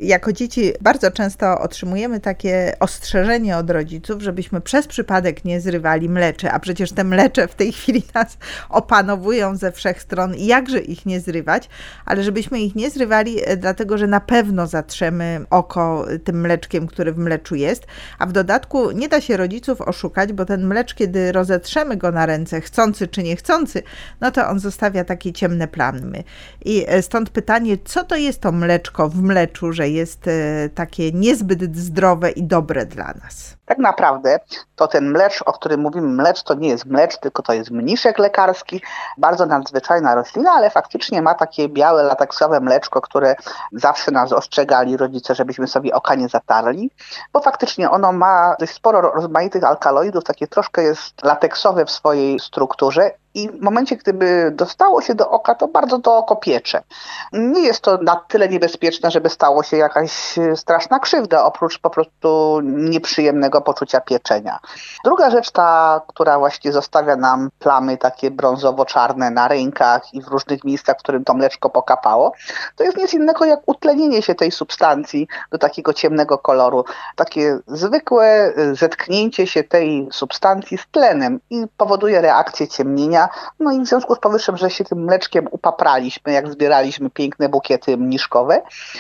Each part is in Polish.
Jako dzieci bardzo często otrzymujemy takie ostrzeżenie od rodziców, żebyśmy przez przypadek nie zrywali mleczy, a przecież te mlecze w tej chwili nas opanowują ze wszech stron i jakże ich nie zrywać, ale żebyśmy ich nie zrywali, dlatego że na pewno zatrzemy oko tym mleczkiem, który w mleczu jest, a w dodatku nie da się rodziców oszukać, bo ten mlecz, kiedy rozetrzemy go na ręce, chcący czy niechcący, no to on zostawia takie ciemne plamy. I stąd pytanie, co to jest to mleczko w mleczu, że jest takie niezbyt zdrowe i dobre dla nas? Tak naprawdę to ten mlecz, o którym mówimy, mlecz to nie jest mlecz, tylko to jest mniszek lekarski, bardzo nadzwyczajna roślina, ale faktycznie ma takie białe, lateksowe mleczko, które zawsze nas ostrzegali rodzice, żebyśmy sobie oka nie zatarli, bo faktycznie ono ma dość sporo rozmaitych alkaloidów, takie troszkę jest lateksowe w swojej strukturze i w momencie, gdyby dostało się do oka, to bardzo to oko piecze. Nie jest to na tyle niebezpieczne, żeby stało się jakaś straszna krzywda, oprócz po prostu nieprzyjemnego poczucia pieczenia. Druga rzecz, ta, która właśnie zostawia nam plamy takie brązowo-czarne na rękach i w różnych miejscach, w którym to mleczko pokapało, to jest nic innego jak utlenienie się tej substancji do takiego ciemnego koloru. Takie zwykłe zetknięcie się tej substancji z tlenem i powoduje reakcję ciemnienia. No i w związku z powyższym, że się tym mleczkiem upapraliśmy, jak zbieraliśmy piękne bukiety mniszkowe,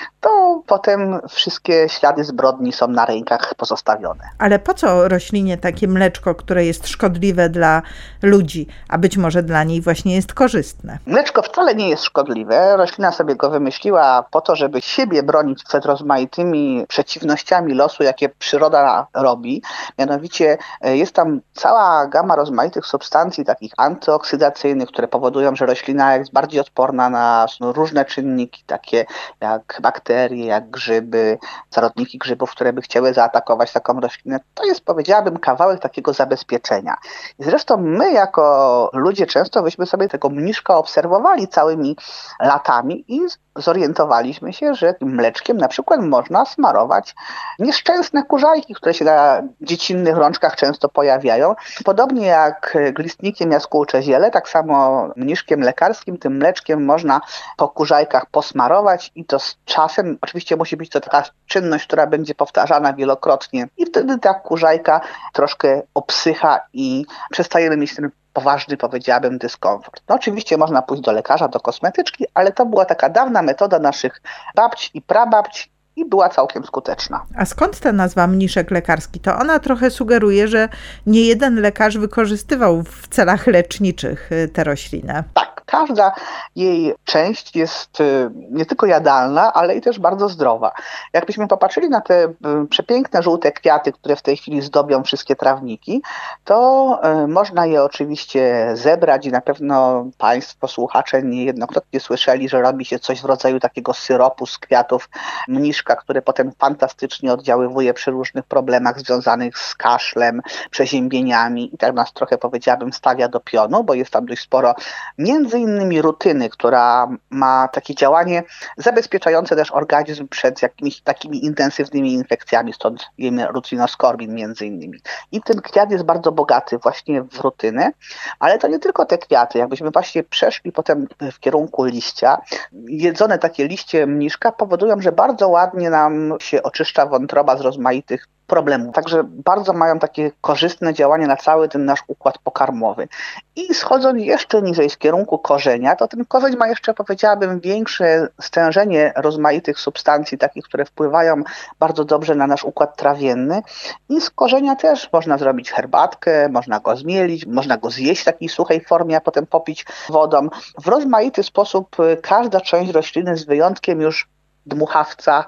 to potem wszystkie ślady zbrodni są na rękach pozostawione. Ale po co roślinie takie mleczko, które jest szkodliwe dla ludzi, a być może dla niej właśnie jest korzystne? Mleczko wcale nie jest szkodliwe. Roślina sobie go wymyśliła po to, żeby siebie bronić przed rozmaitymi przeciwnościami losu, jakie przyroda robi. Mianowicie jest tam cała gama rozmaitych substancji, takich antyoksydacyjnych, które powodują, że roślina jest bardziej odporna na różne czynniki, takie jak bakterie, jak grzyby, zarodniki grzybów, które by chciały zaatakować taką roślinę. To jest, powiedziałabym, kawałek takiego zabezpieczenia. I zresztą my jako ludzie często byśmy sobie tego mniszka obserwowali całymi latami i zorientowaliśmy się, że tym mleczkiem na przykład można smarować nieszczęsne kurzajki, które się na dziecinnych rączkach często pojawiają. Podobnie jak glistnikiem jaskółcze ziele, tak samo mniszkiem lekarskim, tym mleczkiem można po kurzajkach posmarować i to z czasem, oczywiście musi być to taka czynność, która będzie powtarzana wielokrotnie i wtedy ta kurzajka troszkę obsycha i przestajemy mieć ten poważny, powiedziałabym, dyskomfort. No oczywiście można pójść do lekarza, do kosmetyczki, ale to była taka dawna metoda naszych babci i prababci i była całkiem skuteczna. A skąd ta nazwa mniszek lekarski? To ona trochę sugeruje, że nie jeden lekarz wykorzystywał w celach leczniczych tę roślinę. Tak, każda jej część jest nie tylko jadalna, ale i też bardzo zdrowa. Jakbyśmy popatrzyli na te przepiękne żółte kwiaty, które w tej chwili zdobią wszystkie trawniki, to można je oczywiście zebrać i na pewno Państwo, słuchacze, niejednokrotnie słyszeli, że robi się coś w rodzaju takiego syropu z kwiatów mniszka, który potem fantastycznie oddziaływuje przy różnych problemach związanych z kaszlem, przeziębieniami i tak nas trochę, powiedziałabym, stawia do pionu, bo jest tam dość sporo między innymi rutyny, która ma takie działanie zabezpieczające też organizm przed jakimiś takimi intensywnymi infekcjami, stąd wiemy rutinoskorbin między innymi. I ten kwiat jest bardzo bogaty właśnie w rutynę, ale to nie tylko te kwiaty. Jakbyśmy właśnie przeszli potem w kierunku liścia, jedzone takie liście mniszka powodują, że bardzo ładnie nam się oczyszcza wątroba z rozmaitych problemów. Także bardzo mają takie korzystne działanie na cały ten nasz układ pokarmowy. I schodząc jeszcze niżej z kierunku korzenia, to ten korzeń ma jeszcze, powiedziałabym, większe stężenie rozmaitych substancji, takich, które wpływają bardzo dobrze na nasz układ trawienny. I z korzenia też można zrobić herbatkę, można go zmielić, można go zjeść w takiej suchej formie, a potem popić wodą. W rozmaity sposób każda część rośliny, z wyjątkiem już dmuchawca,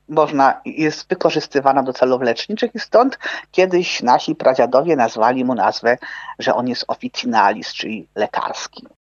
jest wykorzystywana do celów leczniczych i stąd kiedyś nasi pradziadowie nazwali mu nazwę, że on jest officinalis, czyli lekarski.